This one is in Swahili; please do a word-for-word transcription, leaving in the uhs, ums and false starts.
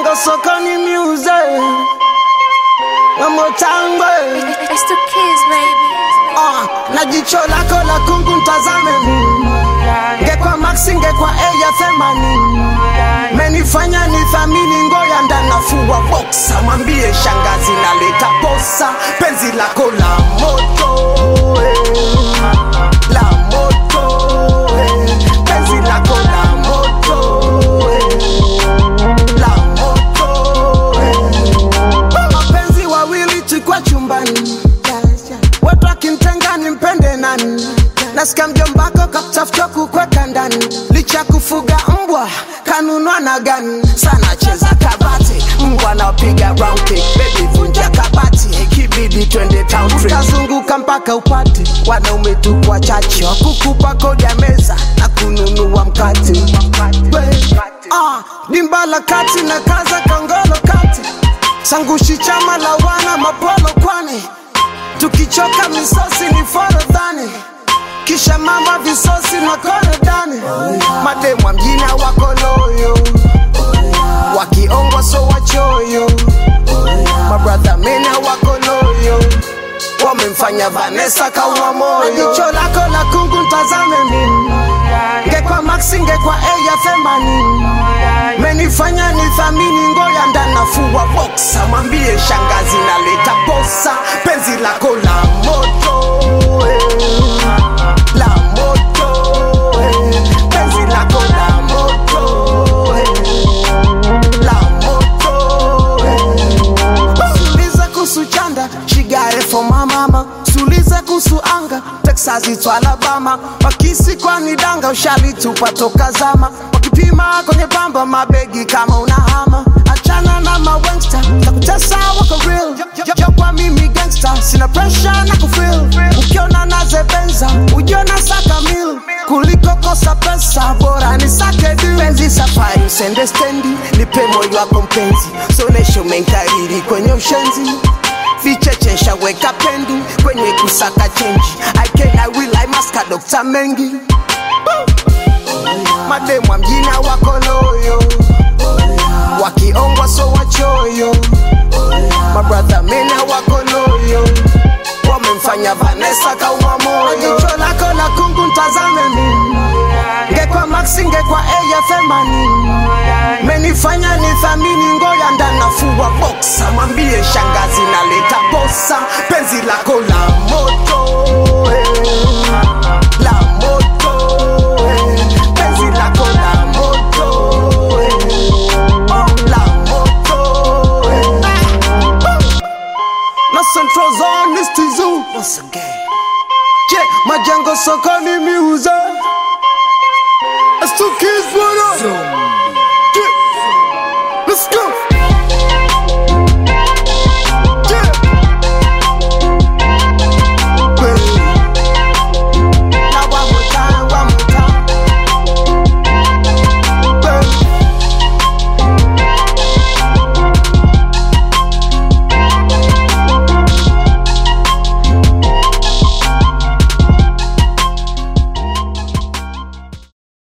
Majengo sokoni music. One more time, baby. It's the kids, baby. Ah, na jicho lako la kungu ntazame mimi. Ngekwa Maxi, ngekwa Eya Themani. Menifanya nithamini ngoya ndanafua boxa. Mwambie shangazi naleta posa. Penzi lako la moto, eh. La moto, eh. Penzi lako la moto, eh. La moto, eh. Mapenzi wawili tukwa chumbani. Watu wakinitenga nimpende nani? Nasikia mjombako kakutafuta kukweka ndani. Licha kufuga mbwa kanunua na gani? Sana cheza kabati mbwa napiga round kick. Baby vunja kabati ikibidi twende town trip. Utazunguka mpaka upate wanaume tu kwa chachi wakukupa kodi ya meza na kununua mkate. Ah, dimba la kati na kaza kangolo kati. Sangushi chama la wana mapolo kwani. Tukichoka misosi ni forodhani. Kisha mama visosi na korodani. Mademwa mjini wako loyo. Wakiongwa so wachoyo. Mabrother mena wako loyo. Wamemfanya Vanessa kauma moyo. Jicho lako la kungu ntazame mimi. Ngekwa Maxi, ngekwa Eya Themani. Menifanya nithamini ngoya ndanafua boxa. Mwambie shangazi naleta posa. Penzi lako la moto, eh. La moto, eh. Penzi lako la moto, eh. La moto, eh. Suliza kusu chanda, she got it for my mama. Suliza kusu anga, Texas ito Alabama. Wakisi kwa nidanga, ushali tupa toka zama. Wakipima kwenye bamba, mabegi kama unahama. Achana na mawengsta, takutesa wako real. Jokwa mimi gangsta, sina pressure na kufeel. Ukiona naze benza, ujiona saka mil. Kuliko kosa pesa, bora ni sake deal. Penzi safari usende stendi, nipe moyo wako mpenzi. Sonesho menkariri kwenye ushenzi. Vichechesha weka pendi, kwenye kusaka change. I can, I will, I must ka Doctor Mengi. Mademwa mjini wako loyo. Wakiongwa so wachoyo. Mabrother mena wako loyo. Wamemfanya Vanessa kauma moyo. Jicho lako la kungu ntazame mimi. Ngekwa Maxi, ngekwa Eya Themani. Menifanya nithamini ngoya ndanafua boxa. Mwambie shangazi naleta posa. Penzi lako la moto, eh. La moto, eh. Penzi lako la moto, eh. La moto, eh. Na Central Zone is Tizu once again. Yeah, Majengo sokoni music. It's two kids, what up?